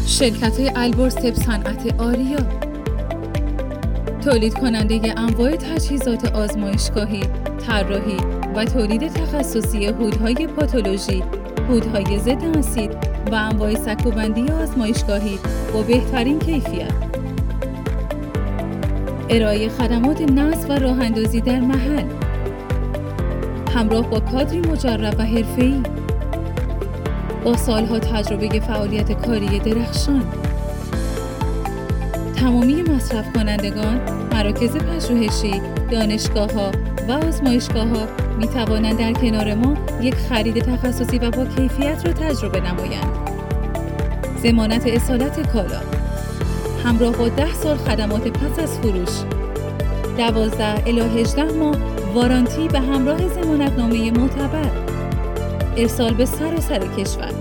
شرکت البرز طب صنعت آریا، تولید کننده انواع تجهیزات آزمایشگاهی، طراحی و تولید تخصصی هودهای پاتولوژی، هودهای ضد اسید و انواع سکوبندی آزمایشگاهی با بهترین کیفیت. ارائه خدمات نصب و راه‌اندازی در محل، همراه با کادری مجرب و حرفه‌ای با سالها تجربه فعالیت کاری درخشان. تمامی مصرف کنندگان، مراکز پژوهشی، دانشگاه‌ها و آزمایشگاه‌ها می توانند در کنار ما یک خرید تخصصی و با کیفیت را تجربه نمایند. ضمانت اصالت کالا همراه با 10 سال خدمات پس از فروش، 12 الی 18 ماه وارانتی به همراه ضمانتنامه معتبر، ارسال به سراسر کشور.